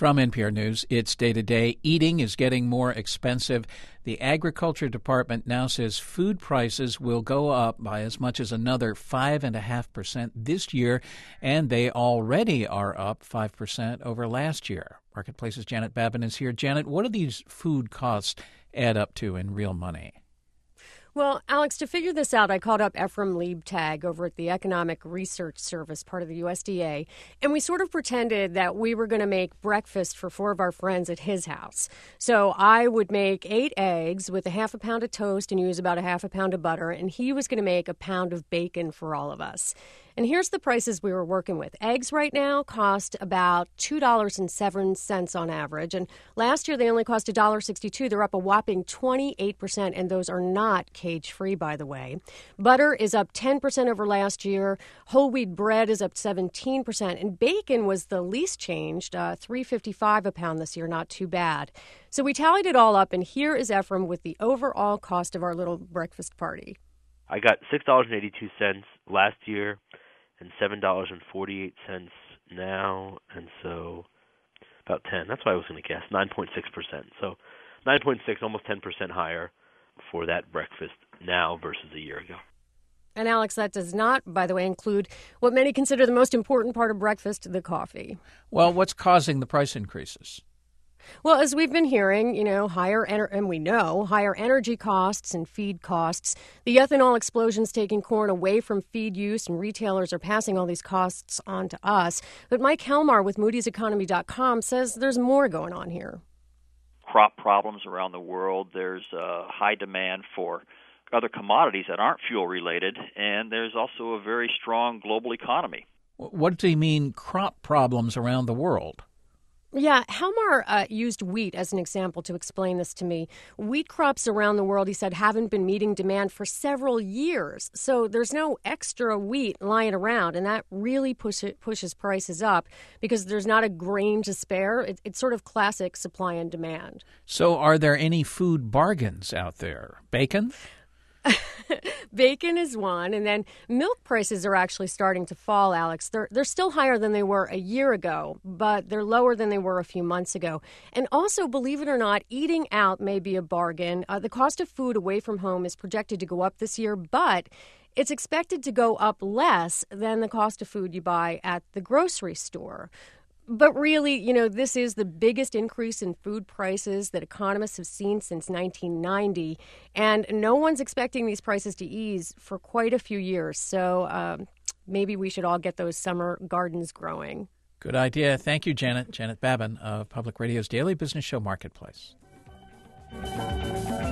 From NPR News, it's Day to Day. Eating is getting more expensive. The Agriculture Department now says food prices will go up by as much as another 5.5% this year, and they already are up 5% over last year. Marketplace's Janet Babin is here. Janet, what do these food costs add up to in real money? Well, Alex, to figure this out, I called up Ephraim Liebtag over at the Economic Research Service, part of the USDA, and we sort of pretended that we were going to make breakfast for 4 of our friends at his house. So I would make 8 eggs with a half a pound of toast and use about a half a pound of butter, and he was going to make a pound of bacon for all of us. And here's the prices we were working with. Eggs right now cost about $2.07 on average. And last year they only cost $1.62. They're up a whopping 28%, and those are not cage-free, by the way. Butter is up 10% over last year. Whole wheat bread is up 17%. And bacon was the least changed, $3.55 a pound this year, not too bad. So we tallied it all up, and here is Ephraim with the overall cost of our little breakfast party. I got $6.82 last year and $7.48 now, and so about 10. That's what I was going to guess, 9.6%. So 9.6, almost 10% higher for that breakfast now versus a year ago. And Alex, that does not, by the way, include what many consider the most important part of breakfast, the coffee. Well, what's causing the price increases? Well, as we've been hearing, higher energy costs and feed costs. The ethanol explosion's taking corn away from feed use, and retailers are passing all these costs on to us. But Mike Helmar with Moody'sEconomy.com says there's more going on here. Crop problems around the world. There's high demand for other commodities that aren't fuel-related, and there's also a very strong global economy. What do you mean, crop problems around the world? Yeah, Helmar used wheat as an example to explain this to me. Wheat crops around the world, he said, haven't been meeting demand for several years. So there's no extra wheat lying around, and that really pushes prices up because there's not a grain to spare. It's sort of classic supply and demand. So are there any food bargains out there? Bacon? Bacon is one, and then milk prices are actually starting to fall, Alex. They're still higher than they were a year ago, but they're lower than they were a few months ago. And also, believe it or not, eating out may be a bargain. The cost of food away from home is projected to go up this year, but it's expected to go up less than the cost of food you buy at the grocery store. But really, this is the biggest increase in food prices that economists have seen since 1990, and no one's expecting these prices to ease for quite a few years. So maybe we should all get those summer gardens growing. Good idea. Thank you, Janet. Janet Babin of Public Radio's Daily Business Show Marketplace.